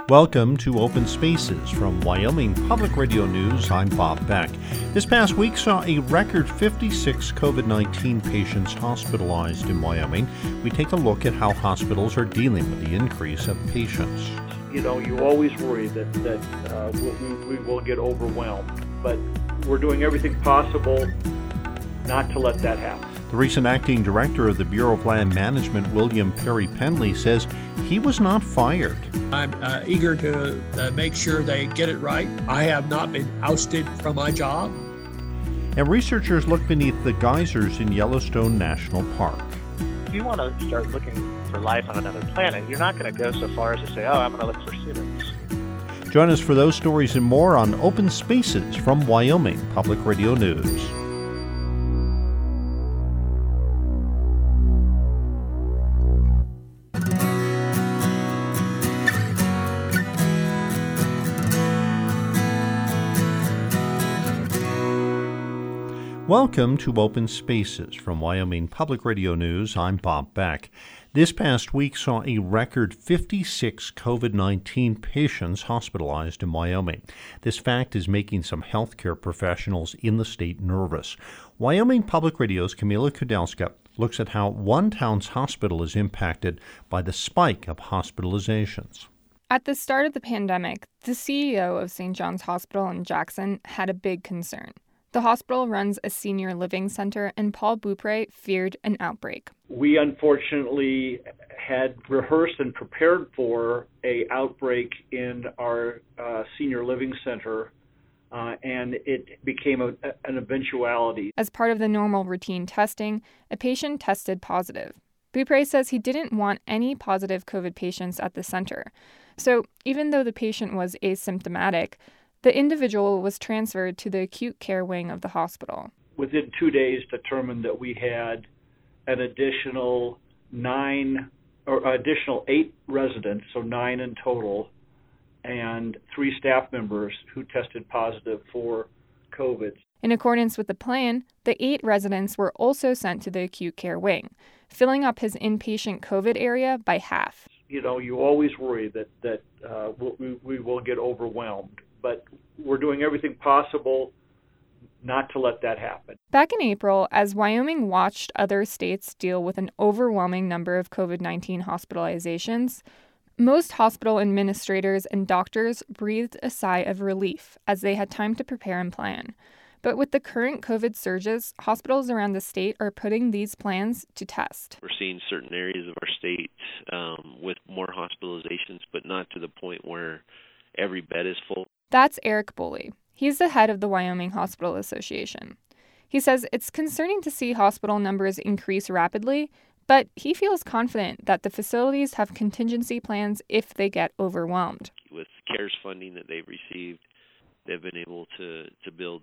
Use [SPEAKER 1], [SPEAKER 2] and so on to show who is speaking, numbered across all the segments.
[SPEAKER 1] Welcome to Open Spaces from Wyoming Public Radio News. I'm Bob Beck. This past week saw a record 56 COVID-19 patients hospitalized in Wyoming. We take a look at how hospitals are dealing with the increase of patients.
[SPEAKER 2] You always worry that we will get overwhelmed, but we're doing everything possible not to let that happen.
[SPEAKER 1] The recent acting director of the Bureau of Land Management, William Perry Penley, says he was not fired.
[SPEAKER 3] I'm eager to make sure they get it right. I have not been ousted from my job.
[SPEAKER 1] And researchers look beneath the geysers in Yellowstone National Park.
[SPEAKER 4] If you want to start looking for life on another planet, you're not going to go so far as to say, I'm going to look for humans.
[SPEAKER 1] Join us for those stories and more on Open Spaces from Wyoming Public Radio News. Welcome to Open Spaces from Wyoming Public Radio News. I'm Bob Beck. This past week saw a record 56 COVID-19 patients hospitalized in Wyoming. This fact is making some healthcare professionals in the state nervous. Wyoming Public Radio's Camila Kudelska looks at how one town's hospital is impacted by the spike of hospitalizations.
[SPEAKER 5] At the start of the pandemic, the CEO of St. John's Hospital in Jackson had a big concern. The hospital runs a senior living center, and Paul Beaupre feared an outbreak.
[SPEAKER 2] We unfortunately had rehearsed and prepared for an outbreak in our senior living center, and it became an eventuality.
[SPEAKER 5] As part of the normal routine testing, a patient tested positive. Beaupre says he didn't want any positive COVID patients at the center. So even though the patient was asymptomatic, the individual was transferred to the acute care wing of the hospital.
[SPEAKER 2] Within 2 days, determined that we had an additional 8 residents, so 9 in total, and 3 staff members who tested positive for COVID.
[SPEAKER 5] In accordance with the plan, the 8 residents were also sent to the acute care wing, filling up his inpatient COVID area by half.
[SPEAKER 2] You always worry that we will get overwhelmed, but we're doing everything possible not to let that happen.
[SPEAKER 5] Back in April, as Wyoming watched other states deal with an overwhelming number of COVID-19 hospitalizations, most hospital administrators and doctors breathed a sigh of relief as they had time to prepare and plan. But with the current COVID surges, hospitals around the state are putting these plans to test.
[SPEAKER 6] We're seeing certain areas of our state with more hospitalizations, but not to the point where every bed is full.
[SPEAKER 5] That's Eric Boley. He's the head of the Wyoming Hospital Association. He says it's concerning to see hospital numbers increase rapidly, but he feels confident that the facilities have contingency plans if they get overwhelmed.
[SPEAKER 6] With CARES funding that they've received, they've been able to build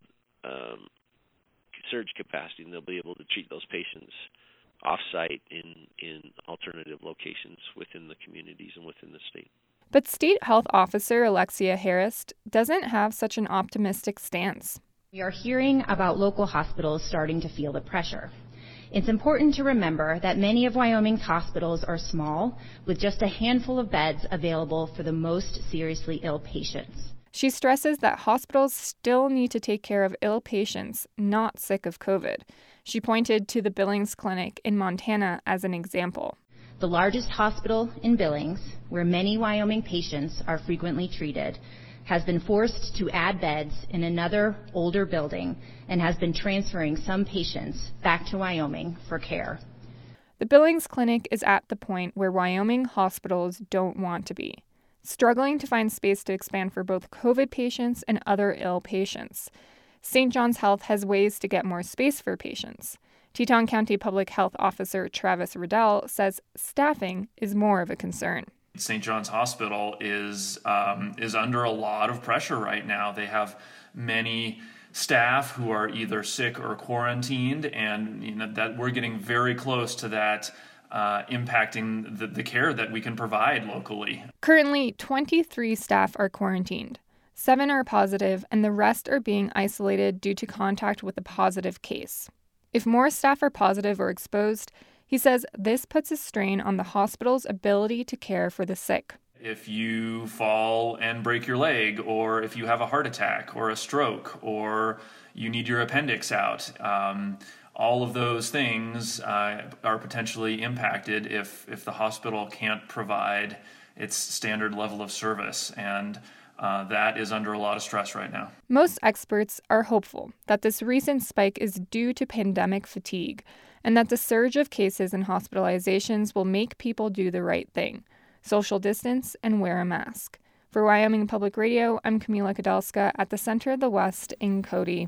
[SPEAKER 6] surge capacity, and they'll be able to treat those patients off-site in alternative locations within the communities and within the state.
[SPEAKER 5] But State Health Officer Alexia Harris doesn't have such an optimistic stance.
[SPEAKER 7] We are hearing about local hospitals starting to feel the pressure. It's important to remember that many of Wyoming's hospitals are small, with just a handful of beds available for the most seriously ill patients.
[SPEAKER 5] She stresses that hospitals still need to take care of ill patients not sick of COVID. She pointed to the Billings Clinic in Montana as an example.
[SPEAKER 7] The largest hospital in Billings, where many Wyoming patients are frequently treated, has been forced to add beds in another older building and has been transferring some patients back to Wyoming for care.
[SPEAKER 5] The Billings Clinic is at the point where Wyoming hospitals don't want to be, struggling to find space to expand for both COVID patients and other ill patients. St. John's Health has ways to get more space for patients. Teton County Public Health Officer Travis Riddell says staffing is more of a concern.
[SPEAKER 8] St. John's Hospital is under a lot of pressure right now. They have many staff who are either sick or quarantined, and that we're getting very close to that impacting the care that we can provide locally.
[SPEAKER 5] Currently, 23 staff are quarantined. 7 are positive, and the rest are being isolated due to contact with a positive case. If more staff are positive or exposed, he says this puts a strain on the hospital's ability to care for the sick.
[SPEAKER 8] If you fall and break your leg, or if you have a heart attack or a stroke, or you need your appendix out, all of those things are potentially impacted if the hospital can't provide its standard level of service, and that is under a lot of stress right now.
[SPEAKER 5] Most experts are hopeful that this recent spike is due to pandemic fatigue, and that the surge of cases and hospitalizations will make people do the right thing: social distance and wear a mask. For Wyoming Public Radio, I'm Camila Kadelska at the Center of the West in Cody.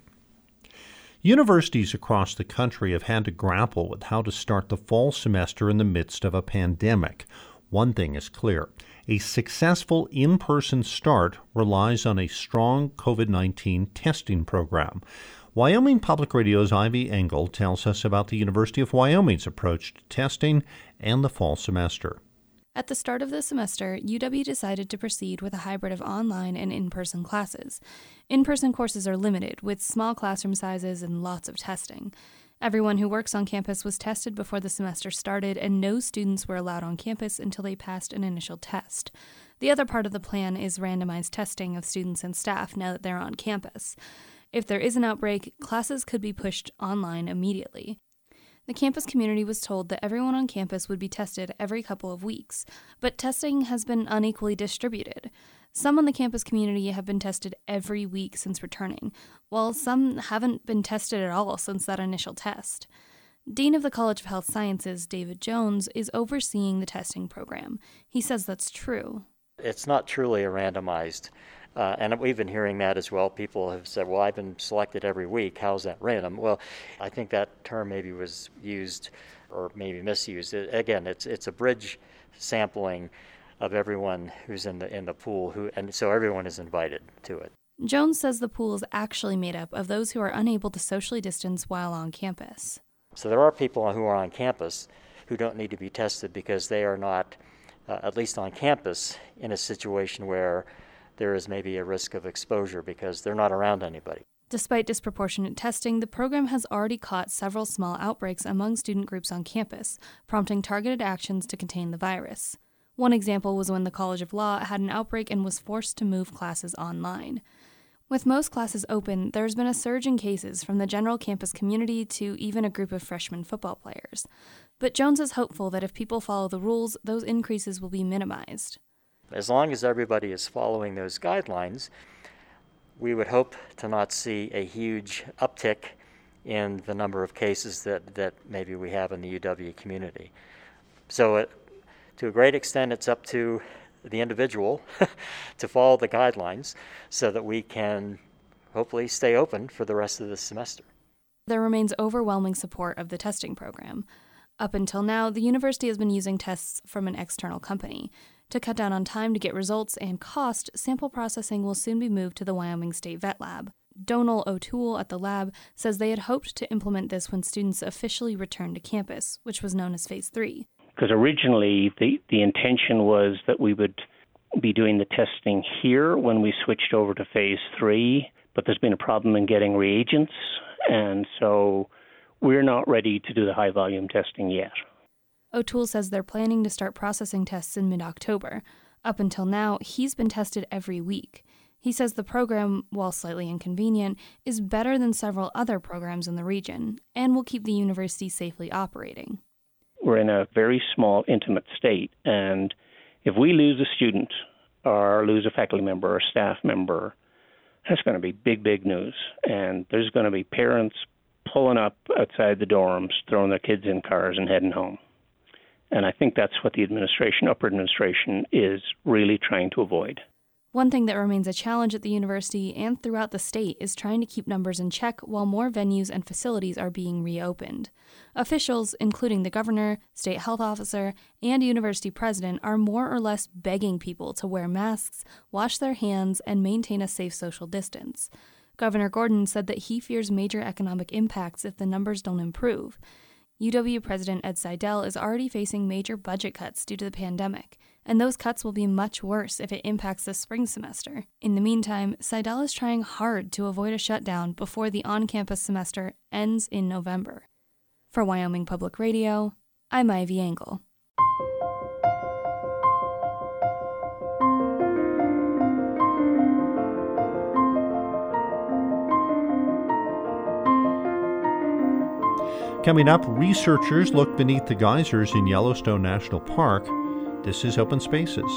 [SPEAKER 1] Universities across the country have had to grapple with how to start the fall semester in the midst of a pandemic. One thing is clear: a successful in-person start relies on a strong COVID-19 testing program. Wyoming Public Radio's Ivy Engel tells us about the University of Wyoming's approach to testing and the fall semester.
[SPEAKER 9] At the start of the semester, UW decided to proceed with a hybrid of online and in-person classes. In-person courses are limited, with small classroom sizes and lots of testing. Everyone who works on campus was tested before the semester started, and no students were allowed on campus until they passed an initial test. The other part of the plan is randomized testing of students and staff now that they're on campus. If there is an outbreak, classes could be pushed online immediately. The campus community was told that everyone on campus would be tested every couple of weeks, but testing has been unequally distributed. Some on the campus community have been tested every week since returning, while some haven't been tested at all since that initial test. Dean of the College of Health Sciences, David Jones, is overseeing the testing program. He says that's true.
[SPEAKER 10] It's not truly a randomized, and we've been hearing that as well. People have said, well, I've been selected every week. How's that random? Well, I think that term maybe was used or maybe misused. Again, it's a bridge sampling of everyone who's in the pool, and so everyone is invited to it.
[SPEAKER 9] Jones says the pool is actually made up of those who are unable to socially distance while on campus.
[SPEAKER 10] So there are people who are on campus who don't need to be tested because they are not, at least on campus, in a situation where there is maybe a risk of exposure because they're not around anybody.
[SPEAKER 9] Despite disproportionate testing, the program has already caught several small outbreaks among student groups on campus, prompting targeted actions to contain the virus. One example was when the College of Law had an outbreak and was forced to move classes online. With most classes open, there's been a surge in cases from the general campus community to even a group of freshman football players. But Jones is hopeful that if people follow the rules, those increases will be minimized.
[SPEAKER 10] As long as everybody is following those guidelines, we would hope to not see a huge uptick in the number of cases that maybe we have in the UW community. So to a great extent, it's up to the individual to follow the guidelines so that we can hopefully stay open for the rest of the semester.
[SPEAKER 9] There remains overwhelming support of the testing program. Up until now, the university has been using tests from an external company. To cut down on time to get results and cost, sample processing will soon be moved to the Wyoming State Vet Lab. Donal O'Toole at the lab says they had hoped to implement this when students officially returned to campus, which was known as Phase 3.
[SPEAKER 11] Because originally the intention was that we would be doing the testing here when we switched over to Phase 3, but there's been a problem in getting reagents, and so we're not ready to do the high-volume testing yet.
[SPEAKER 9] O'Toole says they're planning to start processing tests in mid-October. Up until now, he's been tested every week. He says the program, while slightly inconvenient, is better than several other programs in the region and will keep the university safely operating.
[SPEAKER 11] We're in a very small, intimate state, and if we lose a student or lose a faculty member or staff member, that's going to be big, big news. And there's going to be parents pulling up outside the dorms, throwing their kids in cars and heading home. And I think that's what the upper administration is really trying to avoid.
[SPEAKER 9] One thing that remains a challenge at the university and throughout the state is trying to keep numbers in check while more venues and facilities are being reopened. Officials, including the governor, state health officer, and university president, are more or less begging people to wear masks, wash their hands, and maintain a safe social distance. Governor Gordon said that he fears major economic impacts if the numbers don't improve. UW President Ed Seidel is already facing major budget cuts due to the pandemic, and those cuts will be much worse if it impacts the spring semester. In the meantime, Seidel is trying hard to avoid a shutdown before the on-campus semester ends in November. For Wyoming Public Radio, I'm Ivy Engel.
[SPEAKER 1] Coming up, researchers look beneath the geysers in Yellowstone National Park. This is Open Spaces.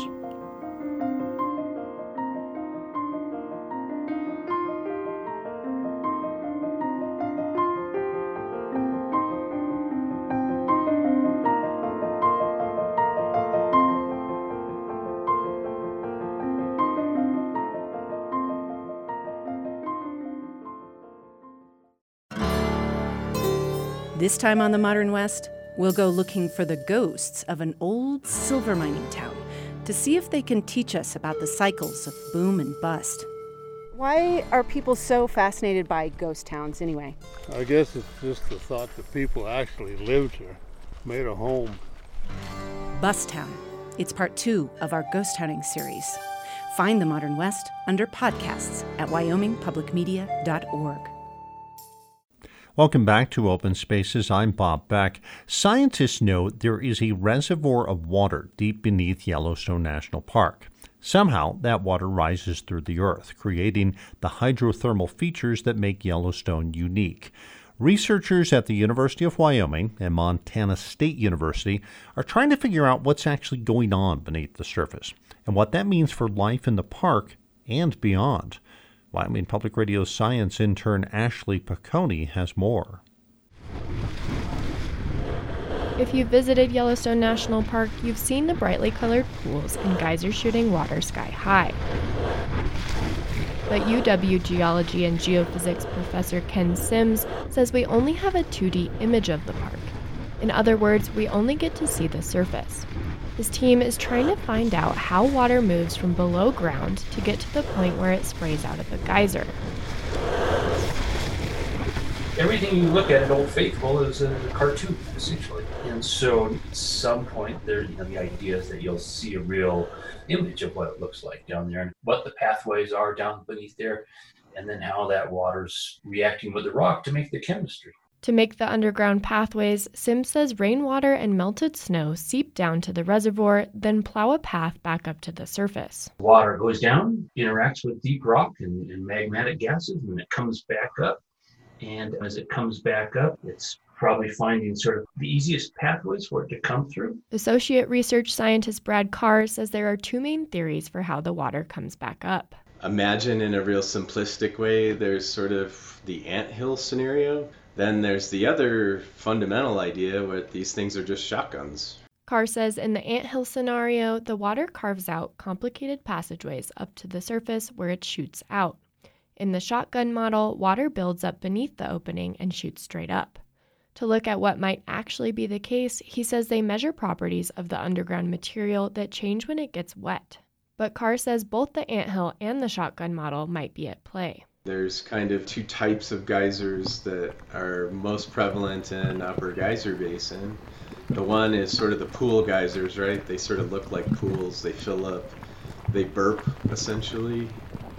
[SPEAKER 12] This time on the Modern West, we'll go looking for the ghosts of an old silver mining town to see if they can teach us about the cycles of boom and bust.
[SPEAKER 13] Why are people so fascinated by ghost towns anyway?
[SPEAKER 14] I guess it's just the thought that people actually lived here, made a home.
[SPEAKER 12] Bust Town. It's part 2 of our ghost hunting series. Find the Modern West under podcasts at wyomingpublicmedia.org.
[SPEAKER 1] Welcome back to Open Spaces. I'm Bob Beck. Scientists know there is a reservoir of water deep beneath Yellowstone National Park. Somehow, that water rises through the earth, creating the hydrothermal features that make Yellowstone unique. Researchers at the University of Wyoming and Montana State University are trying to figure out what's actually going on beneath the surface and what that means for life in the park and beyond. Wyoming Public Radio's science intern Ashley Piccone has more.
[SPEAKER 5] If you've visited Yellowstone National Park, you've seen the brightly colored pools and geysers shooting water sky high. But UW geology and geophysics professor Ken Sims says we only have a 2D image of the park. In other words, we only get to see the surface. His team is trying to find out how water moves from below ground to get to the point where it sprays out of the geyser.
[SPEAKER 15] Everything you look at Old Faithful is a cartoon, essentially. And so at some point there, the idea is that you'll see a real image of what it looks like down there and what the pathways are down beneath there, and then how that water's reacting with the rock to make the chemistry.
[SPEAKER 5] To make the underground pathways, Sims says rainwater and melted snow seep down to the reservoir, then plow a path back up to the surface.
[SPEAKER 15] Water goes down, interacts with deep rock and magmatic gases, and it comes back up. And as it comes back up, it's probably finding sort of the easiest pathways for it to come through.
[SPEAKER 5] Associate research scientist Brad Carr says there are 2 main theories for how the water comes back up.
[SPEAKER 16] Imagine in a real simplistic way, there's sort of the anthill scenario. Then there's the other fundamental idea where these things are just shotguns.
[SPEAKER 5] Carr says in the anthill scenario, the water carves out complicated passageways up to the surface where it shoots out. In the shotgun model, water builds up beneath the opening and shoots straight up. To look at what might actually be the case, he says they measure properties of the underground material that change when it gets wet. But Carr says both the anthill and the shotgun model might be at play.
[SPEAKER 16] There's kind of 2 types of geysers that are most prevalent in Upper Geyser Basin. The one is sort of the pool geysers, right? They sort of look like pools. They fill up, they burp, essentially.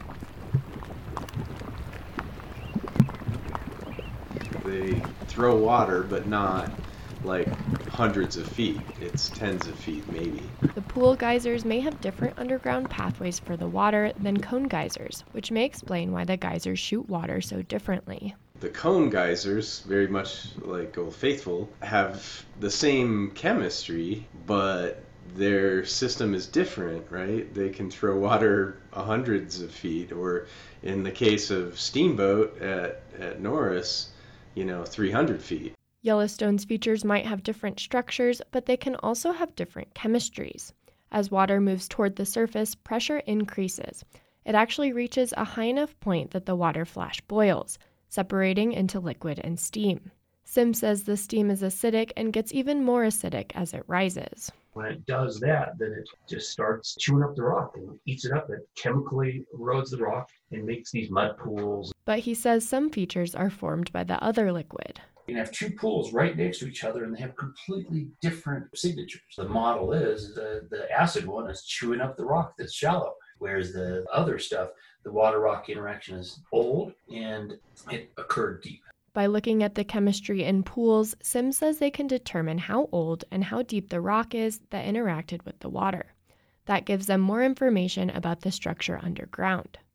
[SPEAKER 16] They throw water, but not like hundreds of feet. It's tens of feet, maybe.
[SPEAKER 5] The pool geysers may have different underground pathways for the water than cone geysers, which may explain why the geysers shoot water so differently.
[SPEAKER 16] The cone geysers, very much like Old Faithful, have the same chemistry, but their system is different, right? They can throw water hundreds of feet, or in the case of Steamboat at Norris, 300 feet.
[SPEAKER 5] Yellowstone's features might have different structures, but they can also have different chemistries. As water moves toward the surface, pressure increases. It actually reaches a high enough point that the water flash boils, separating into liquid and steam. Sims says the steam is acidic and gets even more acidic as it rises.
[SPEAKER 15] When it does that, then it just starts chewing up the rock and eats it up. It chemically erodes the rock and makes these mud pools.
[SPEAKER 5] But he says some features are formed by the other liquid.
[SPEAKER 15] You can have 2 pools right next to each other and they have completely different signatures. The model is the acid one is chewing up the rock that's shallow, whereas the other stuff, the water-rock interaction is old and it occurred deep.
[SPEAKER 5] By looking at the chemistry in pools, Sims says they can determine how old and how deep the rock is that interacted with the water. That gives them more information about the structure underground.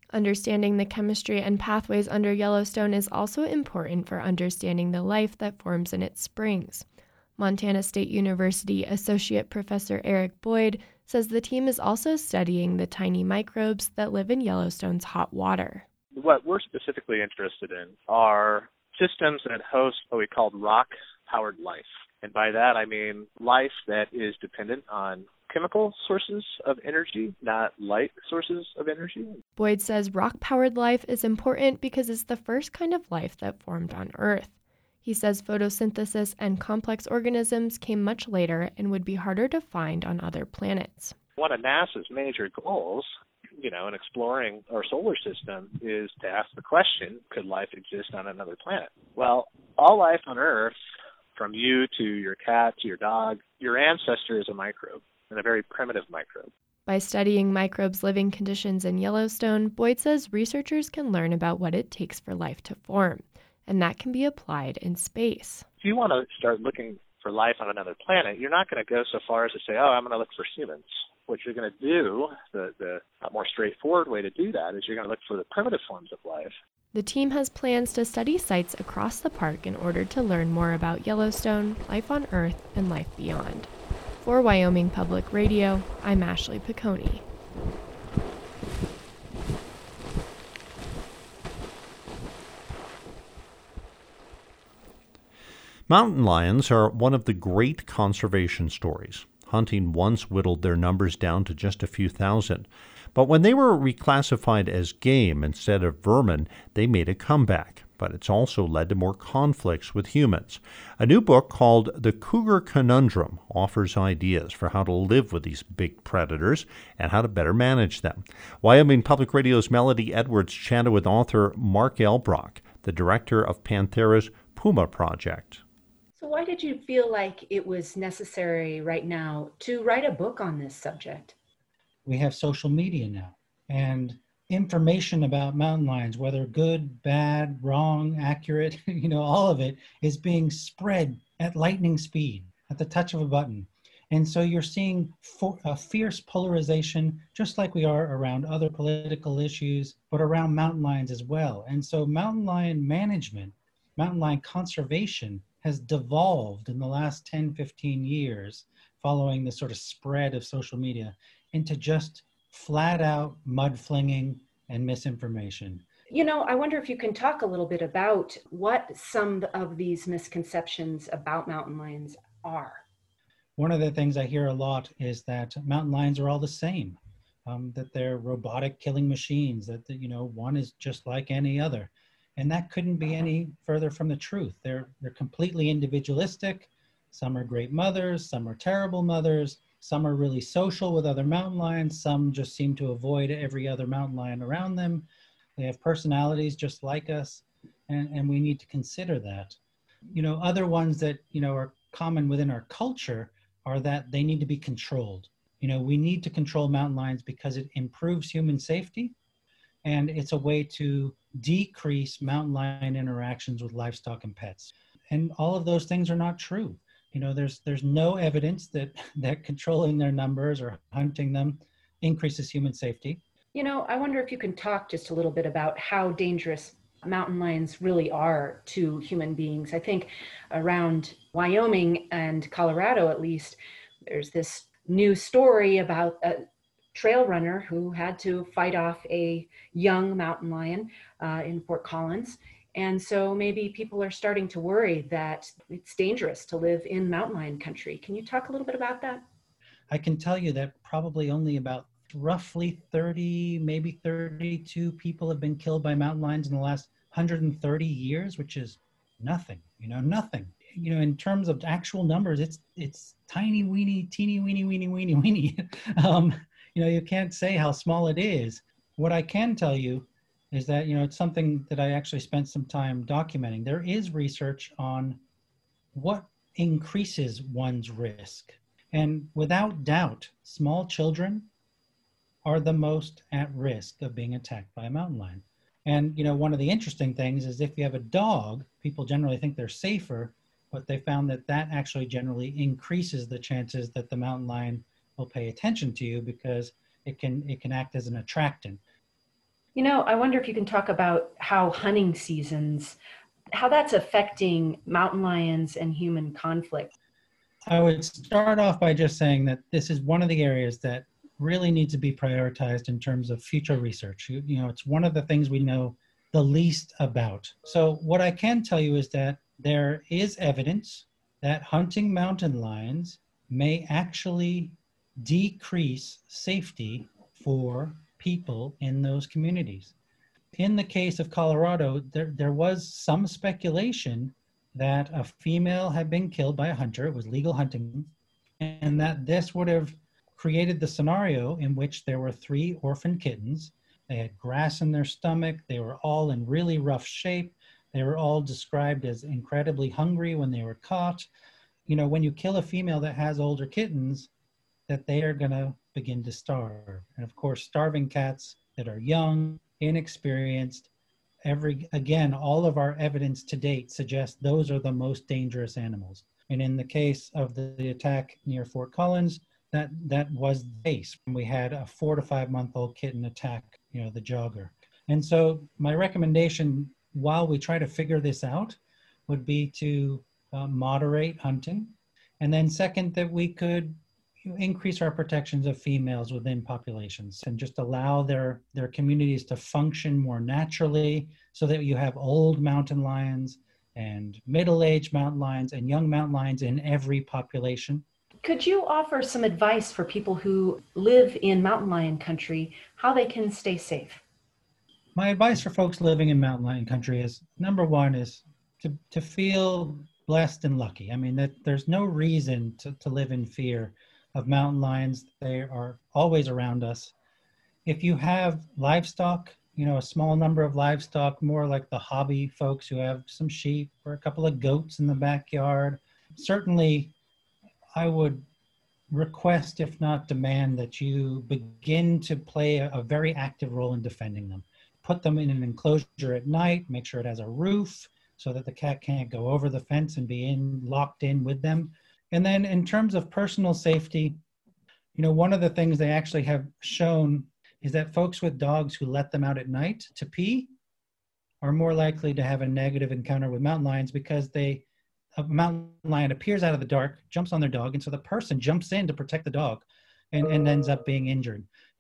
[SPEAKER 17] Understanding the chemistry and pathways under Yellowstone is also important for understanding the life that forms in its springs. Montana State University Associate Professor Eric Boyd says the team is also studying the tiny microbes that live in Yellowstone's hot water.
[SPEAKER 4] What we're specifically interested in are systems that host what we call rock-powered life. And by that, I mean life that is dependent on chemical sources of energy, not light sources of energy.
[SPEAKER 17] Boyd says rock-powered life is important because it's the first kind of life that formed on Earth. He says photosynthesis and complex organisms came much later and would be harder to find on other planets.
[SPEAKER 4] One of NASA's major goals, in exploring our solar system is to ask the question, could life exist on another planet? Well, all life on Earth, from you to your cat to your dog, your ancestor is a microbe, and a very primitive microbe.
[SPEAKER 17] By studying microbes' living conditions in Yellowstone, Boyd says researchers can learn about what it takes for life to form, and that can be applied in space.
[SPEAKER 4] If you want to start looking for life on another planet, you're not going to go so far as to say, I'm going to look for humans. What you're going to do, the more straightforward way to do that is you're going to look for the primitive forms of life.
[SPEAKER 17] The team has plans to study sites across the park in order to learn more about Yellowstone, life on Earth, and life beyond. For Wyoming Public Radio, I'm Ashley Piccone.
[SPEAKER 1] Mountain lions are one of the great conservation stories. Hunting once whittled their numbers down to just a few thousand. But when they were reclassified as game instead of vermin, they made a comeback. But it's also led to more conflicts with humans. A new book called The Cougar Conundrum offers ideas for how to live with these big predators and how to better manage them. Wyoming Public Radio's Melody Edwards chatted with author Mark Elbrock, the director of Panthera's Puma Project.
[SPEAKER 18] So why did you feel like it was necessary right now to write a book on this subject?
[SPEAKER 19] We have social media now, and information about mountain lions, whether good, bad, wrong, accurate, all of it is being spread at lightning speed, at the touch of a button. And so you're seeing a fierce polarization, just like we are around other political issues, but around mountain lions as well. And so mountain lion management, mountain lion conservation has devolved in the last 10, 15 years following the sort of spread of social media into just flat out mudflinging and misinformation.
[SPEAKER 18] I wonder if you can talk a little bit about what some of these misconceptions about mountain lions are.
[SPEAKER 19] One of the things I hear a lot is that mountain lions are all the same, that they're robotic killing machines, that one is just like any other. And that couldn't be any further from the truth. They're completely individualistic. Some are great mothers, some are terrible mothers, some are really social with other mountain lions, some just seem to avoid every other mountain lion around them. They have personalities just like us, and we need to consider that. Other ones that, are common within our culture are that they need to be controlled. We need to control mountain lions because it improves human safety, and it's a way to decrease mountain lion interactions with livestock and pets. And all of those things are not true. There's no evidence that controlling their numbers or hunting them increases human safety.
[SPEAKER 18] I wonder if you can talk just a little bit about how dangerous mountain lions really are to human beings. I think around Wyoming and Colorado, at least, there's this new story about a trail runner who had to fight off a young mountain lion in Fort Collins. And so maybe people are starting to worry that it's dangerous to live in mountain lion country. Can you talk a little bit about that?
[SPEAKER 19] I can tell you that probably only about roughly 30, maybe 32 people have been killed by mountain lions in the last 130 years, which is nothing, nothing. In terms of actual numbers, it's tiny, weeny, teeny, weeny. You can't say how small it is. What I can tell you is that, it's something that I actually spent some time documenting. There is research on what increases one's risk. And without doubt, small children are the most at risk of being attacked by a mountain lion. And, one of the interesting things is if you have a dog, people generally think they're safer, but they found that actually generally increases the chances that the mountain lion will pay attention to you because it can act as an attractant.
[SPEAKER 18] I wonder if you can talk about how hunting seasons, how that's affecting mountain lions and human conflict.
[SPEAKER 19] I would start off by just saying that this is one of the areas that really needs to be prioritized in terms of future research. It's one of the things we know the least about. So what I can tell you is that there is evidence that hunting mountain lions may actually decrease safety for people in those communities. In the case of Colorado, there was some speculation that a female had been killed by a hunter. It was legal hunting, and that this would have created the scenario in which there were 3 orphan kittens. They had grass in their stomach. They were all in really rough shape. They were all described as incredibly hungry when they were caught. When you kill a female that has older kittens, that they are going to begin to starve. And of course, starving cats that are young, inexperienced, all of our evidence to date suggests those are the most dangerous animals. And in the case of the attack near Fort Collins, that was the case. We had a 4 to 5 month old kitten attack, the jogger. And so my recommendation, while we try to figure this out, would be to moderate hunting. And then second, that we could increase our protections of females within populations and just allow their communities to function more naturally, so that you have old mountain lions and middle-aged mountain lions and young mountain lions in every population.
[SPEAKER 18] Could you offer some advice for people who live in mountain lion country, how they can stay safe?
[SPEAKER 19] My advice for folks living in mountain lion country is, number one, is to feel blessed and lucky. I mean, that there's no reason to live in fear of mountain lions. They are always around us. If you have livestock, a small number of livestock, more like the hobby folks who have some sheep or a couple of goats in the backyard, certainly I would request, if not demand, that you begin to play a very active role in defending them. Put them in an enclosure at night, make sure it has a roof so that the cat can't go over the fence and be locked in with them. And then in terms of personal safety, one of the things they actually have shown is that folks with dogs who let them out at night to pee are more likely to have a negative encounter with mountain lions, because a mountain lion appears out of the dark, jumps on their dog, and so the person jumps in to protect the dog and ends up being injured.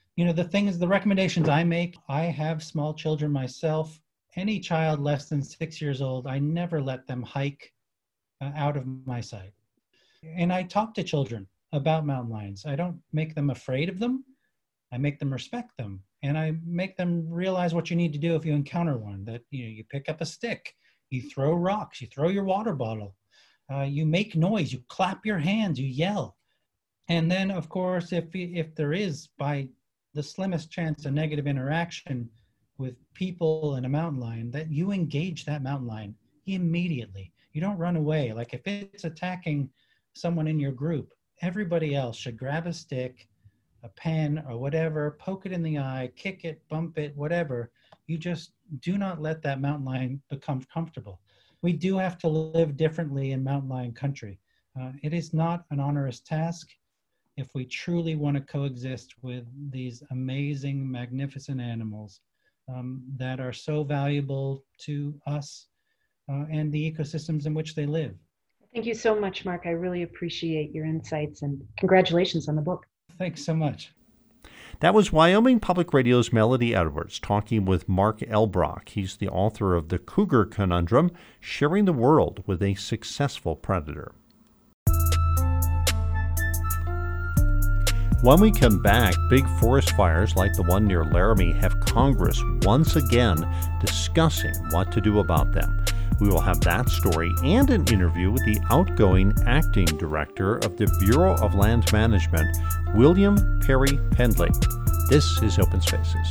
[SPEAKER 19] The recommendations I make, I have small children myself. Any child less than 6 years old, I never let them hike out of my sight. And I talk to children about mountain lions. I don't make them afraid of them. I make them respect them. And I make them realize what you need to do if you encounter one, that you pick up a stick, you throw rocks, you throw your water bottle, you make noise, you clap your hands, you yell. And then, of course, if there is, by the slimmest chance, a negative interaction with people and a mountain lion, that you engage that mountain lion immediately. You don't run away. Like if it's attacking someone in your group, everybody else should grab a stick, a pen or whatever, poke it in the eye, kick it, bump it, whatever. You just do not let that mountain lion become comfortable. We do have to live differently in mountain lion country. It is not an onerous task if we truly want to coexist with these amazing, magnificent animals that are so valuable to us and the ecosystems in which they live.
[SPEAKER 18] Thank you so much, Mark. I really appreciate your insights, and congratulations on the book.
[SPEAKER 19] Thanks so much.
[SPEAKER 1] That was Wyoming Public Radio's Melody Edwards talking with Mark Elbrock. He's the author of The Cougar Conundrum, Sharing the World with a Successful Predator. When we come back, big forest fires like the one near Laramie have Congress once again discussing what to do about them. We will have that story and an interview with the outgoing acting director of the Bureau of Land Management, William Perry Pendley. This is Open Spaces.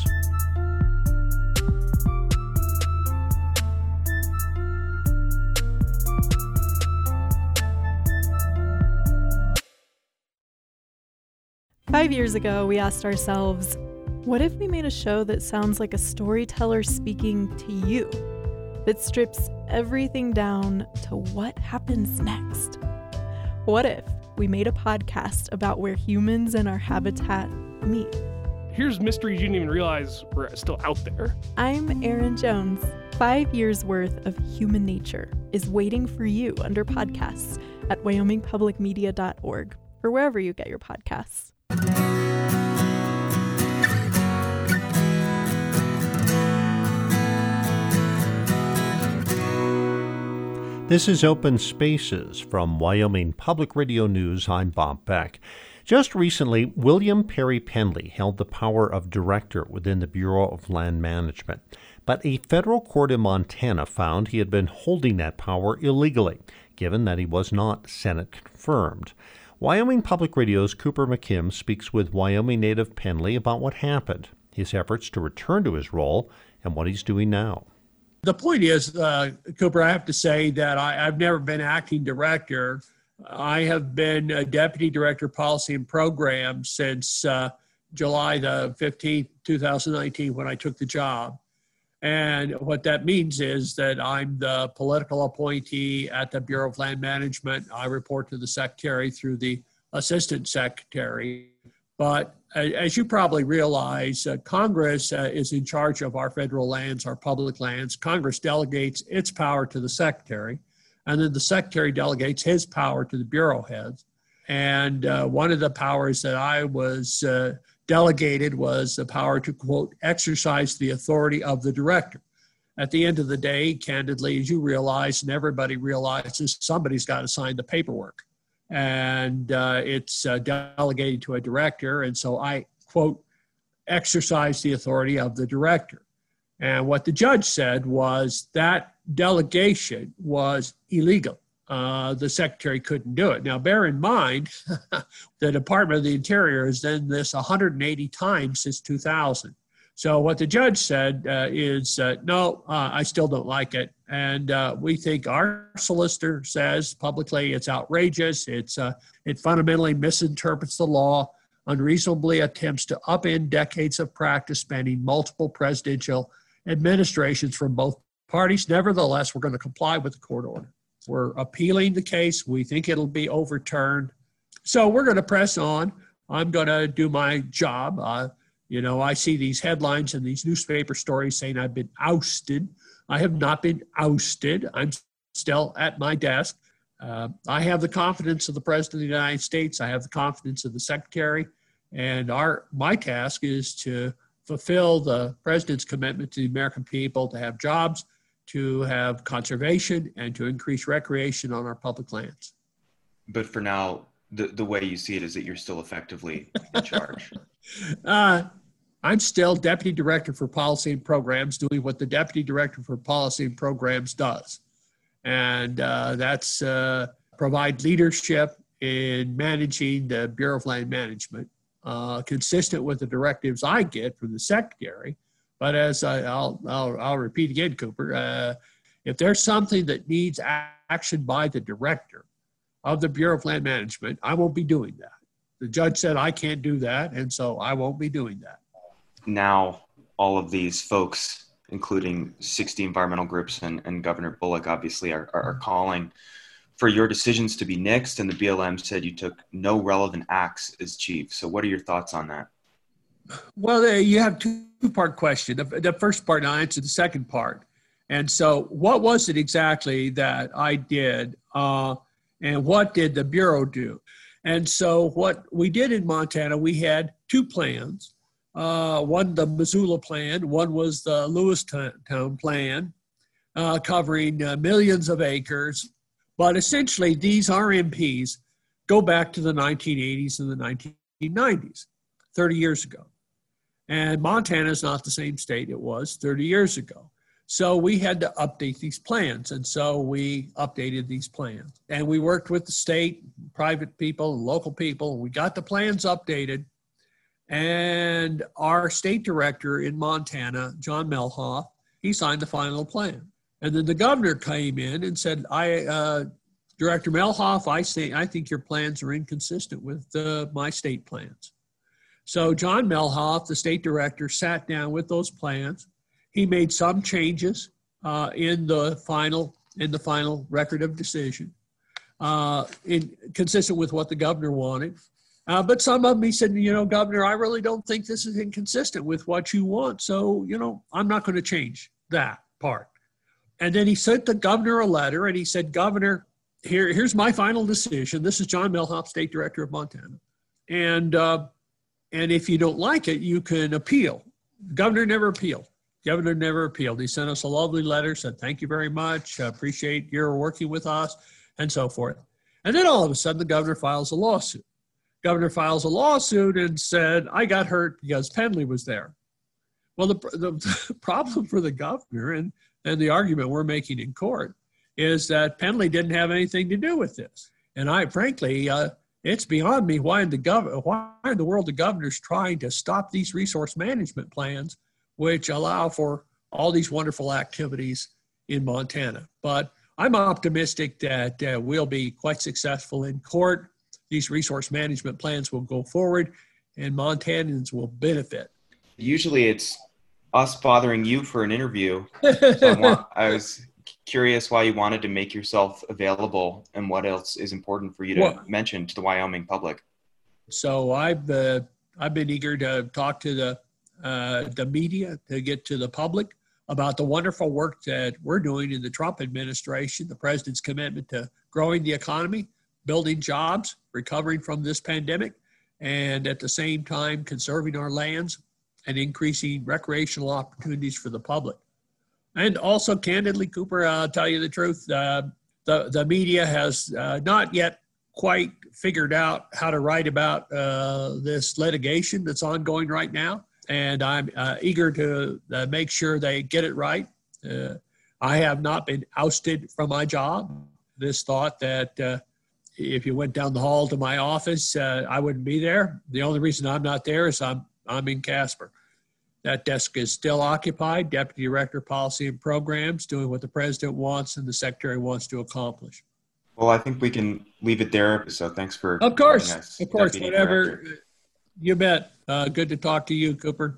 [SPEAKER 20] Five years ago, we asked ourselves, what if we made a show that sounds like a storyteller speaking to you, that strips everything down to what happens next? What if we made a podcast about where humans and our habitat meet?
[SPEAKER 21] here's mysteries you didn't even realize were still out there.
[SPEAKER 20] I'm Erin Jones. 5 years worth of human nature is waiting for you under podcasts at wyomingpublicmedia.org or wherever you get your podcasts.
[SPEAKER 1] This is Open Spaces from Wyoming Public Radio News. I'm Bob Beck. Just recently, William Perry Penley held the power of director within the Bureau of Land Management. But a federal court in Montana found he had been holding that power illegally, given that he was not Senate confirmed. Wyoming Public Radio's Cooper McKim speaks with Wyoming native Penley about what happened, his efforts to return to his role, and what he's doing now.
[SPEAKER 3] The point is, Cooper, I have to say that I've never been acting director. I have been a deputy director of policy and programs since July the 15th, 2019, when I took the job. And what that means is that I'm the political appointee at the Bureau of Land Management. I report to the secretary through the assistant secretary. But as you probably realize, Congress is in charge of our federal lands, our public lands. Congress delegates its power to the secretary, and then the secretary delegates his power to the bureau heads. And one of the powers that I was delegated was the power to, quote, exercise the authority of the director. At the end of the day, candidly, as you realize, and everybody realizes, somebody's got to sign the paperwork. And it's delegated to a director. And so I, quote, exercise the authority of the director. And what the judge said was that delegation was illegal. The secretary couldn't do it. Now, bear in mind, the Department of the Interior has done this 180 times since 2000. So what the judge said is, no, I still don't like it. And we think our solicitor says publicly it's outrageous. It fundamentally misinterprets the law, unreasonably attempts to upend decades of practice spanning multiple presidential administrations from both parties. Nevertheless, we're going to comply with the court order. We're appealing the case. We think it'll be overturned. So we're going to press on. I'm going to do my job. I see these headlines and these newspaper stories saying I've been ousted. I have not been ousted. I'm still at my desk. I have the confidence of the President of the United States. I have the confidence of the Secretary. And my task is to fulfill the President's commitment to the American people to have jobs, to have conservation, and to increase recreation on our public lands.
[SPEAKER 22] But for now, the way you see it is that you're still effectively in charge.
[SPEAKER 3] I'm still Deputy Director for Policy and Programs, doing what the Deputy Director for Policy and Programs does. And that's provide leadership in managing the Bureau of Land Management, consistent with the directives I get from the Secretary. But as I'll repeat again, Cooper, if there's something that needs action by the Director of the Bureau of Land Management, I won't be doing that. The judge said I can't do that, and so I won't be doing that.
[SPEAKER 22] Now, all of these folks, including 60 environmental groups and Governor Bullock, obviously are calling for your decisions to be nixed, and the BLM said you took no relevant acts as chief. So what are your thoughts on that?
[SPEAKER 3] Well, you have two-part question. The first part, and I'll answer the second part. And so what was it exactly that I did, and what did the Bureau do? And so what we did in Montana, we had two plans. One, the Missoula plan. One was the Lewistown plan, covering millions of acres. But essentially, these RMPs go back to the 1980s and the 1990s, 30 years ago. And Montana is not the same state it was 30 years ago. So we had to update these plans. And so we updated these plans. And we worked with the state, private people, and local people. We got the plans updated. And our state director in Montana, John Melhoff, he signed the final plan. And then the governor came in and said, Director Melhoff, I think your plans are inconsistent with my state plans. So John Melhoff, the state director, sat down with those plans. He made some changes in the final record of decision, consistent with what the governor wanted. But some of them, he said, Governor, I really don't think this is inconsistent with what you want. So, I'm not going to change that part. And then he sent the governor a letter and he said, Governor, here's my final decision. This is John Melhoff, State Director of Montana. And if you don't like it, you can appeal. The governor never appealed. He sent us a lovely letter, said, thank you very much. Appreciate your working with us and so forth. And then all of a sudden, the governor files a lawsuit. And said, I got hurt because Penley was there. Well, the problem for the governor and the argument we're making in court is that Penley didn't have anything to do with this. And frankly, it's beyond me why in the world the governor's trying to stop these resource management plans, which allow for all these wonderful activities in Montana. But I'm optimistic that we'll be quite successful in court. These resource management plans will go forward and Montanans will benefit.
[SPEAKER 22] Usually it's us bothering you for an interview. So I was curious why you wanted to make yourself available and what else is important for you to mention to the Wyoming public.
[SPEAKER 3] So I've been eager to talk to the media, to get to the public about the wonderful work that we're doing in the Trump administration, the president's commitment to growing the economy, building jobs, recovering from this pandemic, and at the same time conserving our lands and increasing recreational opportunities for the public. And also, candidly, Cooper, I'll tell you the truth, the media has not yet quite figured out how to write about this litigation that's ongoing right now. And I'm eager to make sure they get it right. I have not been ousted from my job. This thought that if you went down the hall to my office, I wouldn't be there. The only reason I'm not there is I'm in Casper. That desk is still occupied, Deputy Director of Policy and Programs, doing what the President wants and the Secretary wants to accomplish.
[SPEAKER 22] Well, I think we can leave it there. So thanks for
[SPEAKER 3] Of course,
[SPEAKER 22] Deputy
[SPEAKER 3] whatever.
[SPEAKER 22] Director.
[SPEAKER 3] You bet. Good to talk to you, Cooper.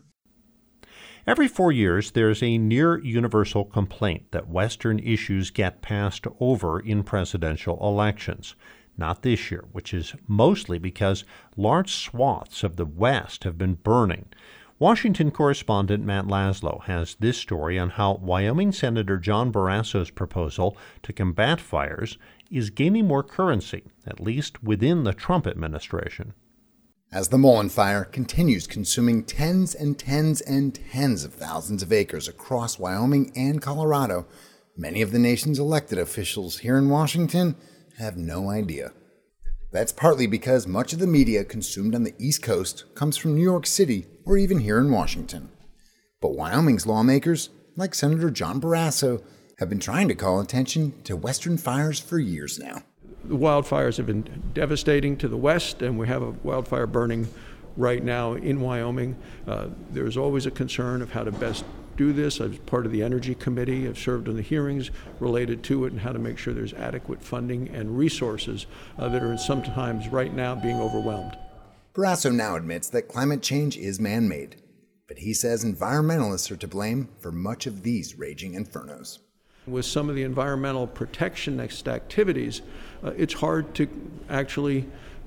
[SPEAKER 1] Every 4 years, there's a near universal complaint that Western issues get passed over in presidential elections. Not this year, which is mostly because large swaths of the West have been burning. Washington correspondent Matt Laszlo has this story on how Wyoming Senator John Barrasso's proposal to combat fires is gaining more currency, at least within the Trump administration.
[SPEAKER 2] As the Mullen Fire continues consuming tens and tens and tens of thousands of acres across Wyoming and Colorado, many of the nation's elected officials here in Washington have no idea. That's partly because much of the media consumed on the East Coast comes from New York City or even here in Washington. But Wyoming's lawmakers, like Senator John Barrasso, have been trying to call attention to Western fires for years now.
[SPEAKER 6] The wildfires have been devastating to the west, and we have a wildfire burning right now in Wyoming. There's always a concern of how to best do this. As part of the Energy Committee, I've served on the hearings related to it and how to make sure there's adequate funding and resources that are sometimes right now being overwhelmed.
[SPEAKER 2] Barrasso now admits that climate change is man-made, but he says environmentalists are to blame for much of these raging infernos.
[SPEAKER 6] With some of the environmental protectionist activities, it's hard to actually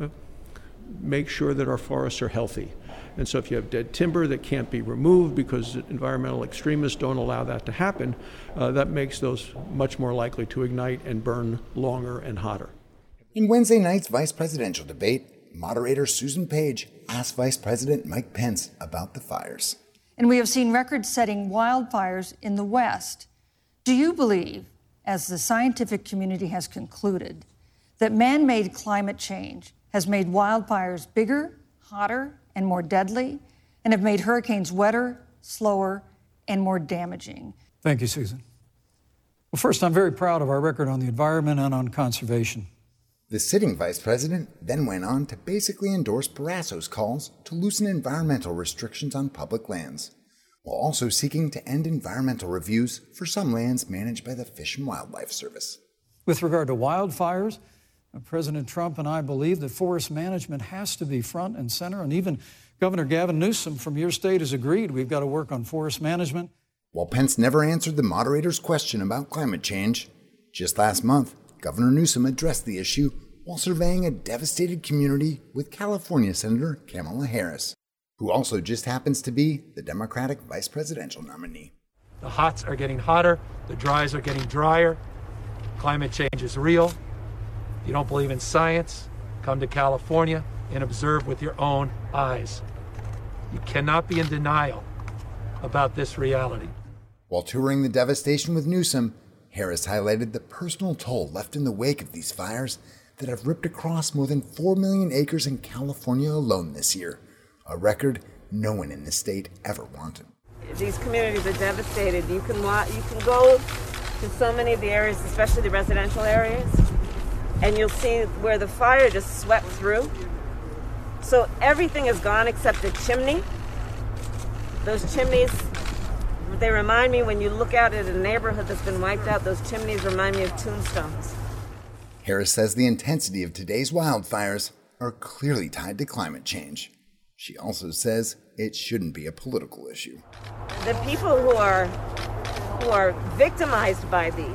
[SPEAKER 6] make sure that our forests are healthy. And so if you have dead timber that can't be removed because environmental extremists don't allow that to happen, that makes those much more likely to ignite and burn longer and hotter.
[SPEAKER 2] In Wednesday night's vice presidential debate, moderator Susan Page asked Vice President Mike Pence about the fires.
[SPEAKER 23] And we have seen record-setting wildfires in the West. Do you believe, as the scientific community has concluded, that man-made climate change has made wildfires bigger, hotter, and more deadly, and have made hurricanes wetter, slower, and more damaging?
[SPEAKER 24] Thank you, Susan. Well, first, I'm very proud of our record on the environment and on conservation.
[SPEAKER 2] The sitting vice president then went on to basically endorse Barrasso's calls to loosen environmental restrictions on public lands, while also seeking to end environmental reviews for some lands managed by the Fish and Wildlife Service.
[SPEAKER 24] With regard to wildfires, President Trump and I believe that forest management has to be front and center, and even Governor Gavin Newsom from your state has agreed we've got to work on forest management.
[SPEAKER 2] While Pence never answered the moderator's question about climate change, just last month, Governor Newsom addressed the issue while surveying a devastated community with California Senator Kamala Harris, who also just happens to be the Democratic vice presidential nominee.
[SPEAKER 24] The hots are getting hotter, the dries are getting drier, climate change is real. If you don't believe in science, come to California and observe with your own eyes. You cannot be in denial about this reality.
[SPEAKER 2] While touring the devastation with Newsom, Harris highlighted the personal toll left in the wake of these fires that have ripped across more than 4 million acres in California alone this year, a record no one in the state ever wanted.
[SPEAKER 7] These communities are devastated. You can go to so many of the areas, especially the residential areas, and you'll see where the fire just swept through. So everything is gone except the chimney. Those chimneys, they remind me, when you look out at a neighborhood that's been wiped out, those chimneys remind me of tombstones.
[SPEAKER 2] Harris says the intensity of today's wildfires are clearly tied to climate change. She also says it shouldn't be a political issue.
[SPEAKER 7] The people who are victimized by these,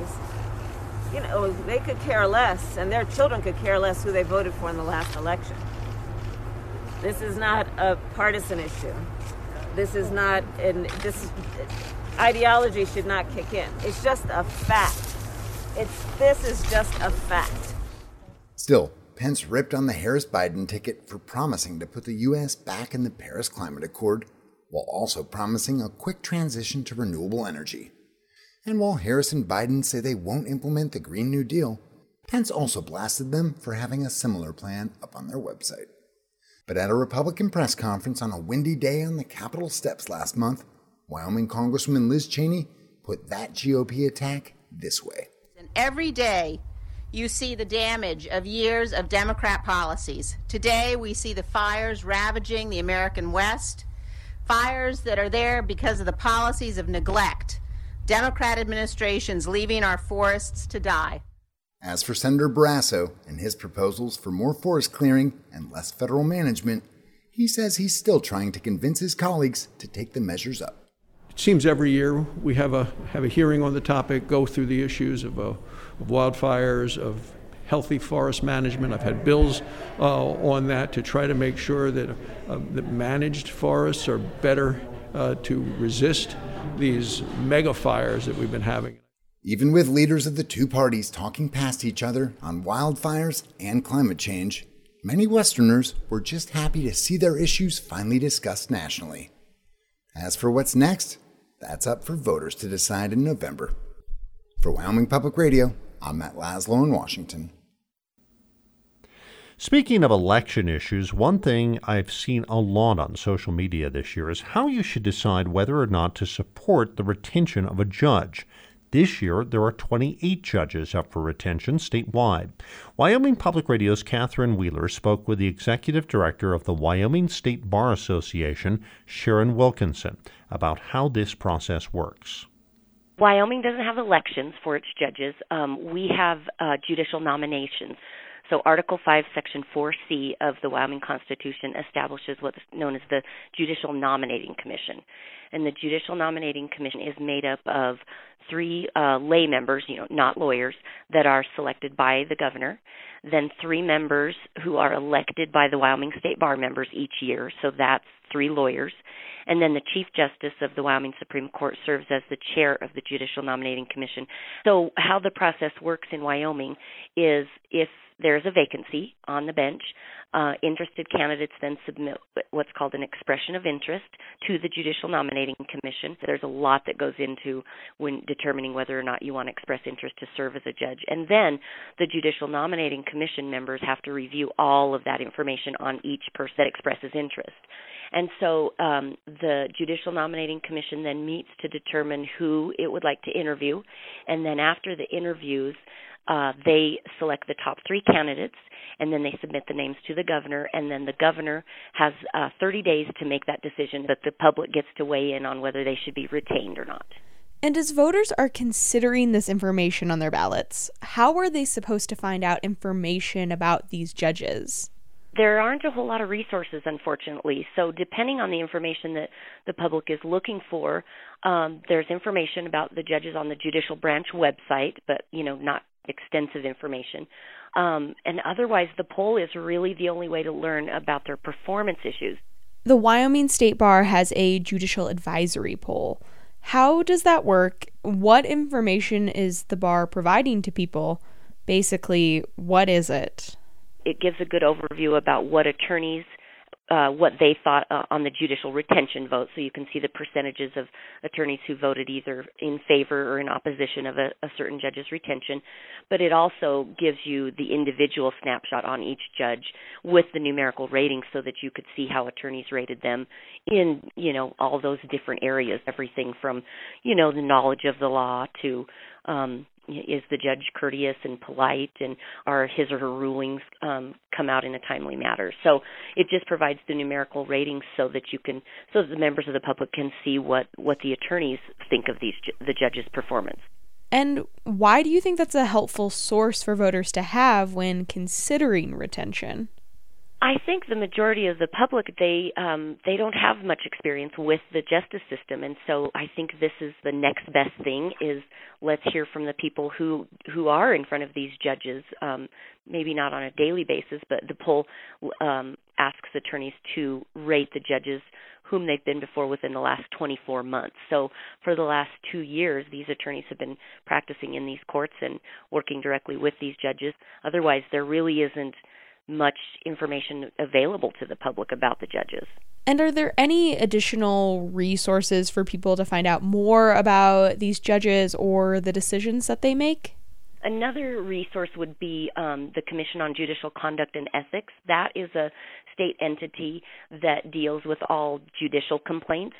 [SPEAKER 7] they could care less, and their children could care less who they voted for in the last election. This is not a partisan issue. This is not, this ideology should not kick in. It's just a fact. This is just a fact.
[SPEAKER 2] Still, Pence ripped on the Harris-Biden ticket for promising to put the U.S. back in the Paris Climate Accord, while also promising a quick transition to renewable energy. And while Harris and Biden say they won't implement the Green New Deal, Pence also blasted them for having a similar plan up on their website. But at a Republican press conference on a windy day on the Capitol steps last month, Wyoming Congresswoman Liz Cheney put that GOP attack this way.
[SPEAKER 8] And every day, you see the damage of years of Democrat policies. Today, we see the fires ravaging the American West, fires that are there because of the policies of neglect, Democrat administrations leaving our forests to die.
[SPEAKER 2] As for Senator Barrasso and his proposals for more forest clearing and less federal management, he says he's still trying to convince his colleagues to take the measures up.
[SPEAKER 6] It seems every year we have a hearing on the topic, go through the issues of wildfires, of healthy forest management. I've had bills on that to try to make sure that managed forests are better to resist these mega fires that we've been having.
[SPEAKER 2] Even with leaders of the two parties talking past each other on wildfires and climate change, many Westerners were just happy to see their issues finally discussed nationally. As for what's next, that's up for voters to decide in November. For Wyoming Public Radio, I'm Matt Laszlo in Washington.
[SPEAKER 1] Speaking of election issues, one thing I've seen a lot on social media this year is how you should decide whether or not to support the retention of a judge. This year, there are 28 judges up for retention statewide. Wyoming Public Radio's Catherine Wheeler spoke with the executive director of the Wyoming State Bar Association, Sharon Wilkinson, about how this process works.
[SPEAKER 10] Wyoming doesn't have elections for its judges. We have judicial nominations. So Article 5, Section 4C of the Wyoming Constitution establishes what's known as the Judicial Nominating Commission. And the Judicial Nominating Commission is made up of 3 lay members, not lawyers, that are selected by the governor, then 3 members who are elected by the Wyoming State Bar members each year, so that's 3 lawyers, and then the Chief Justice of the Wyoming Supreme Court serves as the chair of the Judicial Nominating Commission. So how the process works in Wyoming is if there's a vacancy on the bench, interested candidates then submit what's called an expression of interest to the Judicial Nominating Commission. There's a lot that goes into when determining whether or not you want to express interest to serve as a judge. And then the Judicial Nominating Commission members have to review all of that information on each person that expresses interest. And so the Judicial Nominating Commission then meets to determine who it would like to interview. And then after the interviews, they select the top 3 candidates, and then they submit the names to the governor, and then the governor has 30 days to make that decision, but the public gets to weigh in on whether they should be retained or not.
[SPEAKER 11] And as voters are considering this information on their ballots, how are they supposed to find out information about these judges?
[SPEAKER 10] There aren't a whole lot of resources, unfortunately. So depending on the information that the public is looking for, there's information about the judges on the Judicial Branch website, but, not extensive information. And otherwise, the poll is really the only way to learn about their performance issues.
[SPEAKER 11] The Wyoming State Bar has a judicial advisory poll. How does that work? What information is the bar providing to people? Basically, what is it?
[SPEAKER 10] It gives a good overview about what attorneys, what they thought on the judicial retention vote, so you can see the percentages of attorneys who voted either in favor or in opposition of a certain judge's retention. But it also gives you the individual snapshot on each judge with the numerical ratings so that you could see how attorneys rated them in, all those different areas, everything from, the knowledge of the law to is the judge courteous and polite, and are his or her rulings come out in a timely manner. So it just provides the numerical ratings so that the members of the public can see what the attorneys think of the judge's performance.
[SPEAKER 11] And why do you think that's a helpful source for voters to have when considering retention?
[SPEAKER 10] I think the majority of the public, they don't have much experience with the justice system, and so I think this is the next best thing is let's hear from the people who are in front of these judges, maybe not on a daily basis, but the poll asks attorneys to rate the judges whom they've been before within the last 24 months. So for the last 2 years, these attorneys have been practicing in these courts and working directly with these judges. Otherwise, there really isn't much information available to the public about the judges.
[SPEAKER 11] And are there any additional resources for people to find out more about these judges or the decisions that they make?
[SPEAKER 10] Another resource would be the Commission on Judicial Conduct and Ethics. That is a state entity that deals with all judicial complaints.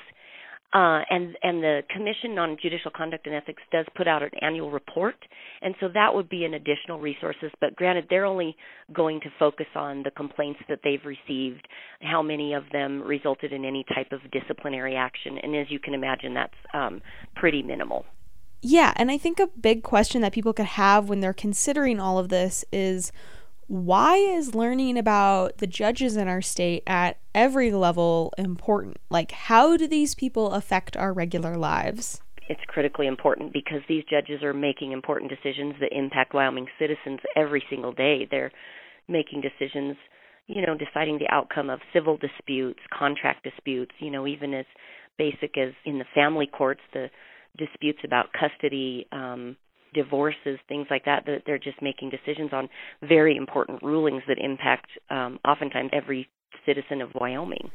[SPEAKER 10] And the Commission on Judicial Conduct and Ethics does put out an annual report, and so that would be an additional resources. But granted, they're only going to focus on the complaints that they've received, how many of them resulted in any type of disciplinary action, and as you can imagine, that's pretty minimal.
[SPEAKER 11] Yeah, and I think a big question that people could have when they're considering all of this is, why is learning about the judges in our state at every level important? Like, how do these people affect our regular lives?
[SPEAKER 10] It's critically important because these judges are making important decisions that impact Wyoming citizens every single day. They're making decisions, deciding the outcome of civil disputes, contract disputes, even as basic as in the family courts, the disputes about custody, divorces, things like that they're just making decisions on very important rulings that impact oftentimes every citizen of Wyoming.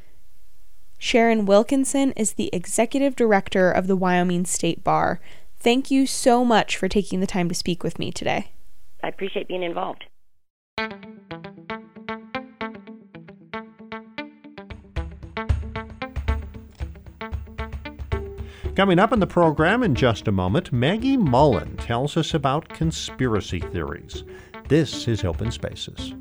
[SPEAKER 11] Sharon Wilkinson is the executive director of the Wyoming State Bar. Thank you so much for taking the time to speak with me today.
[SPEAKER 10] I appreciate being involved.
[SPEAKER 1] Coming up in the program in just a moment, Maggie Mullen tells us about conspiracy theories. This is Open Spaces.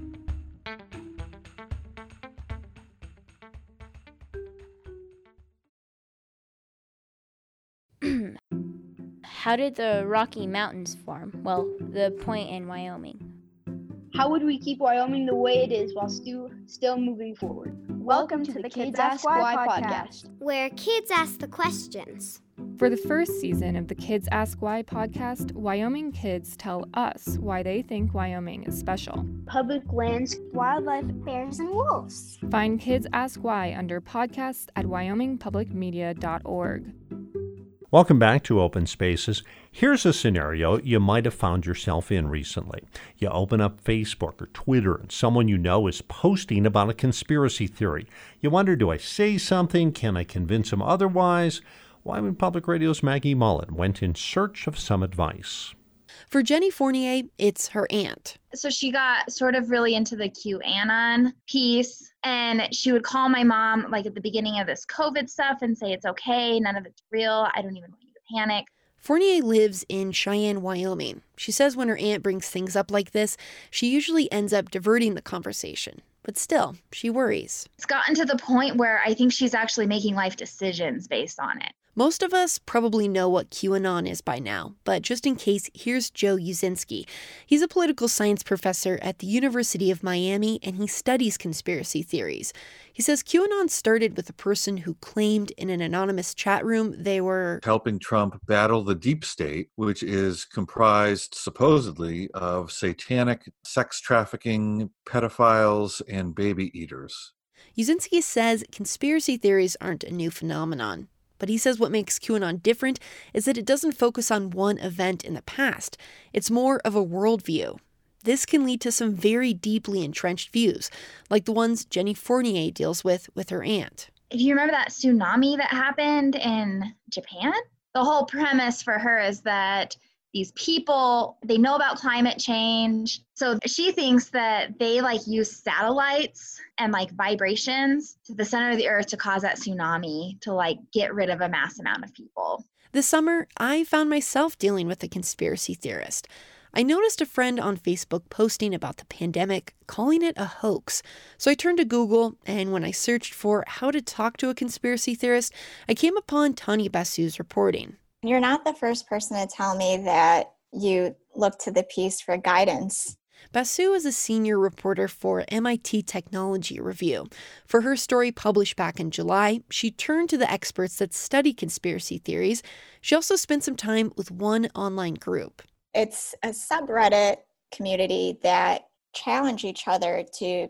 [SPEAKER 9] How did the Rocky Mountains form? Well, the point in Wyoming.
[SPEAKER 12] How would we keep Wyoming the way it is while still moving forward? Welcome to the Kids Ask Why podcast,
[SPEAKER 13] where kids ask the questions.
[SPEAKER 5] For the first season of the Kids Ask Why podcast, Wyoming kids tell us why they think Wyoming is special.
[SPEAKER 12] Public lands,
[SPEAKER 13] wildlife, bears, and wolves.
[SPEAKER 5] Find Kids Ask Why under podcast at wyomingpublicmedia.org.
[SPEAKER 1] Welcome back to Open Spaces. Here's a scenario you might have found yourself in recently. You open up Facebook or Twitter and someone you know is posting about a conspiracy theory. You wonder, do I say something? Can I convince them otherwise? Wyoming Public Radio's Maggie Mullen went in search of some advice.
[SPEAKER 14] For Jenny Fournier, it's her aunt.
[SPEAKER 25] So she got sort of really into the QAnon piece, and she would call my mom like at the beginning of this COVID stuff and say, it's okay, none of it's real, I don't even want you to panic.
[SPEAKER 14] Fournier lives in Cheyenne, Wyoming. She says when her aunt brings things up like this, she usually ends up diverting the conversation. But still, she worries.
[SPEAKER 25] It's gotten to the point where I think she's actually making life decisions based on it.
[SPEAKER 14] Most of us probably know what QAnon is by now, but just in case, here's Joe Uzinski. He's a political science professor at the University of Miami, and he studies conspiracy theories. He says QAnon started with a person who claimed in an anonymous chat room they were
[SPEAKER 4] helping Trump battle the deep state, which is comprised supposedly of satanic sex trafficking, pedophiles, and baby eaters.
[SPEAKER 14] Uzinski says conspiracy theories aren't a new phenomenon. But he says what makes QAnon different is that it doesn't focus on one event in the past. It's more of a worldview. This can lead to some very deeply entrenched views, like the ones Jenny Fournier deals with her aunt.
[SPEAKER 25] If you remember that tsunami that happened in Japan, the whole premise for her is that these people, they know about climate change. So she thinks that they use satellites and vibrations to the center of the earth to cause that tsunami to get rid of a mass amount of people.
[SPEAKER 14] This summer, I found myself dealing with a conspiracy theorist. I noticed a friend on Facebook posting about the pandemic, calling it a hoax. So I turned to Google, and when I searched for how to talk to a conspiracy theorist, I came upon Tanya Basu's reporting.
[SPEAKER 15] You're not the first person to tell me that you look to the piece for guidance.
[SPEAKER 14] Basu is a senior reporter for MIT Technology Review. For her story published back in July, she turned to the experts that study conspiracy theories. She also spent some time with one online group.
[SPEAKER 15] It's a subreddit community that challenge each other to,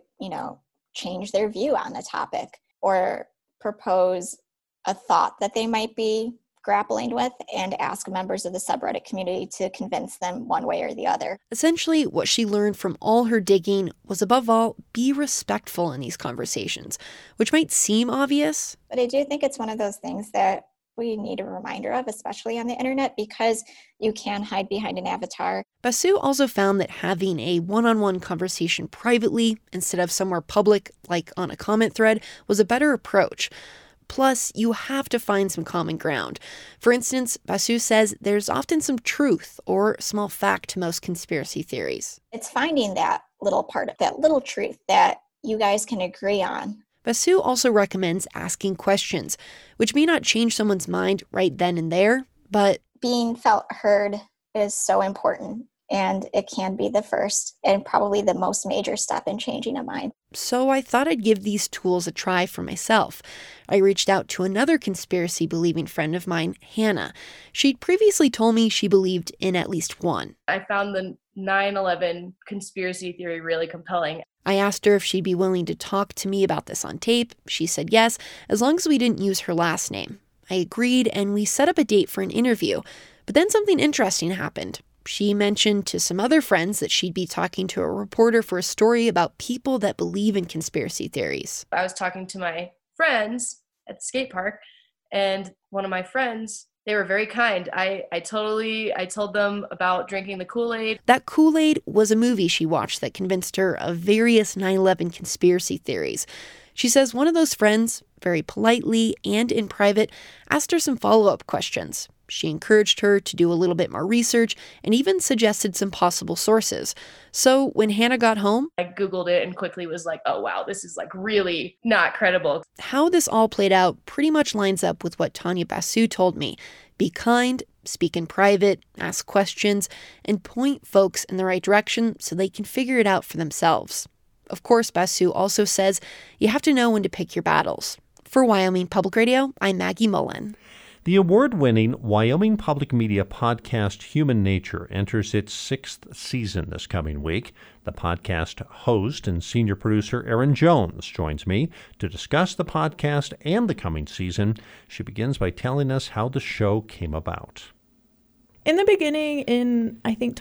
[SPEAKER 15] change their view on the topic or propose a thought that they might be grappling with and ask members of the subreddit community to convince them one way or the other.
[SPEAKER 14] Essentially, what she learned from all her digging was, above all, be respectful in these conversations, which might seem obvious.
[SPEAKER 15] But I do think it's one of those things that we need a reminder of, especially on the internet, because you can hide behind an avatar.
[SPEAKER 14] Basu also found that having a one-on-one conversation privately instead of somewhere public, like on a comment thread, was a better approach. Plus, you have to find some common ground. For instance, Basu says there's often some truth or small fact to most conspiracy theories.
[SPEAKER 15] It's finding that little part of that little truth that you guys can agree on.
[SPEAKER 14] Basu also recommends asking questions, which may not change someone's mind right then and there, but
[SPEAKER 15] being felt heard is so important, and it can be the first and probably the most major step in changing a mind.
[SPEAKER 14] So I thought I'd give these tools a try for myself. I reached out to another conspiracy-believing friend of mine, Hannah. She'd previously told me she believed in at least one.
[SPEAKER 16] I found the 9/11 conspiracy theory really compelling.
[SPEAKER 14] I asked her if she'd be willing to talk to me about this on tape. She said yes, as long as we didn't use her last name. I agreed, and we set up a date for an interview. But then something interesting happened. She mentioned to some other friends that she'd be talking to a reporter for a story about people that believe in conspiracy theories.
[SPEAKER 16] I was talking to my friends at the skate park, and one of my friends, they were very kind. I told them about drinking the Kool-Aid.
[SPEAKER 14] That Kool-Aid was a movie she watched that convinced her of various 9/11 conspiracy theories. She says one of those friends, very politely and in private, asked her some follow-up questions. She encouraged her to do a little bit more research and even suggested some possible sources. So when Hannah got home,
[SPEAKER 16] I Googled it and quickly was like, oh wow, this is really not credible.
[SPEAKER 14] How this all played out pretty much lines up with what Tanya Basu told me. Be kind, speak in private, ask questions, and point folks in the right direction so they can figure it out for themselves. Of course, Basu also says you have to know when to pick your battles. For Wyoming Public Radio, I'm Maggie Mullen.
[SPEAKER 1] The award-winning Wyoming Public Media podcast Human Nature enters its 6th season this coming week. The podcast host and senior producer Erin Jones joins me to discuss the podcast and the coming season. She begins by telling us how the show came about.
[SPEAKER 20] In the beginning, in I think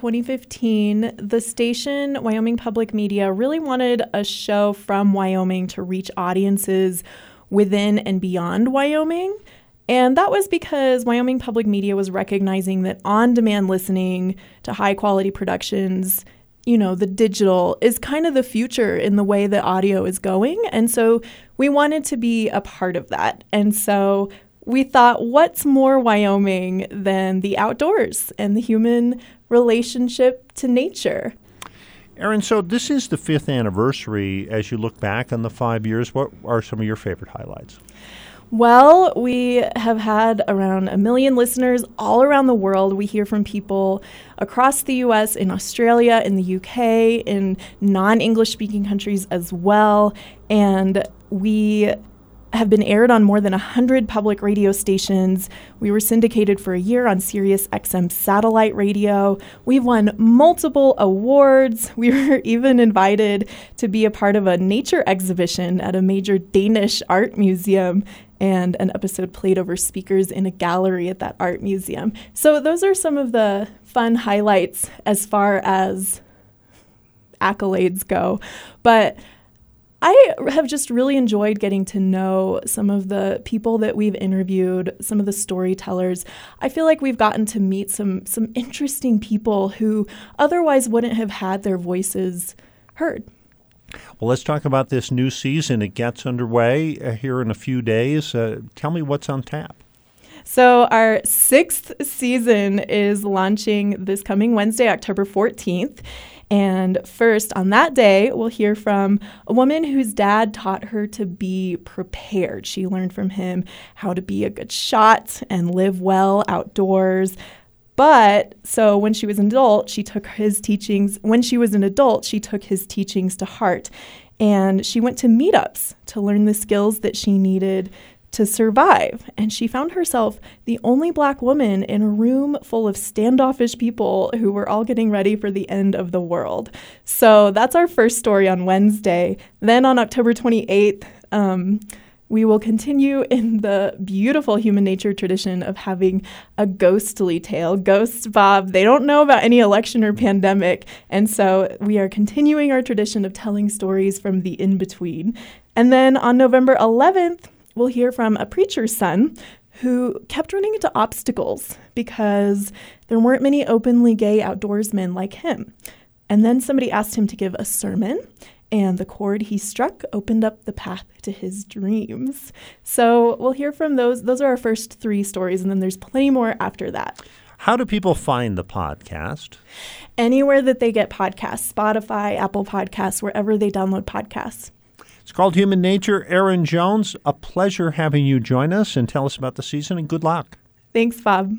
[SPEAKER 20] 2015, the station Wyoming Public Media really wanted a show from Wyoming to reach audiences within and beyond Wyoming. And that was because Wyoming Public Media was recognizing that on-demand listening to high-quality productions, the digital, is kind of the future in the way that audio is going. And so we wanted to be a part of that. And so we thought, what's more Wyoming than the outdoors and the human relationship to nature?
[SPEAKER 1] Erin, so this is the 5th anniversary. As you look back on the 5 years, what are some of your favorite highlights?
[SPEAKER 20] Well, we have had around 1 million listeners all around the world. We hear from people across the U.S., in Australia, in the U.K., in non-English speaking countries as well. And we have been aired on more than 100 public radio stations. We were syndicated for a year on Sirius XM satellite radio. We've won multiple awards. We were even invited to be a part of a nature exhibition at a major Danish art museum, and an episode played over speakers in a gallery at that art museum. So those are some of the fun highlights as far as accolades go. But I have just really enjoyed getting to know some of the people that we've interviewed, some of the storytellers. I feel like we've gotten to meet some interesting people who otherwise wouldn't have had their voices heard.
[SPEAKER 1] Well, let's talk about this new season. It gets underway here in a few days. Tell me what's on tap.
[SPEAKER 20] So our 6th season is launching this coming Wednesday, October 14th. And first, on that day, we'll hear from a woman whose dad taught her to be prepared. She learned from him how to be a good shot and live well outdoors. But so when she was an adult, she took his teachings. When she was an adult, she took his teachings to heart. And she went to meetups to learn the skills that she needed to survive. And she found herself the only Black woman in a room full of standoffish people who were all getting ready for the end of the world. So that's our first story on Wednesday. Then on October 28th, we will continue in the beautiful human nature tradition of having a ghostly tale. Ghosts, Bob, they don't know about any election or pandemic. And so we are continuing our tradition of telling stories from the in-between. And then on November 11th, we'll hear from a preacher's son who kept running into obstacles because there weren't many openly gay outdoorsmen like him. And then somebody asked him to give a sermon, and the chord he struck opened up the path to his dreams. So we'll hear from those. Those are our first 3 stories, and then there's plenty more after that.
[SPEAKER 1] How do people find the podcast?
[SPEAKER 20] Anywhere that they get podcasts, Spotify, Apple Podcasts, wherever they download podcasts.
[SPEAKER 1] It's called Human Nature. Erin Jones, a pleasure having you join us and tell us about the season, and good luck.
[SPEAKER 20] Thanks, Bob.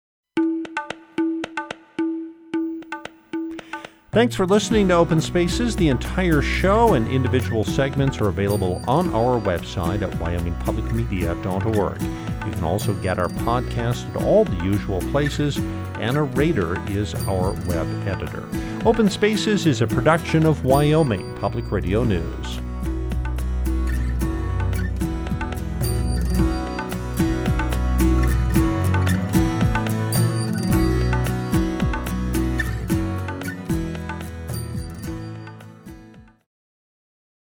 [SPEAKER 1] Thanks for listening to Open Spaces. The entire show and individual segments are available on our website at wyomingpublicmedia.org. You can also get our podcast at all the usual places. Anna Rader is our web editor. Open Spaces is a production of Wyoming Public Radio News.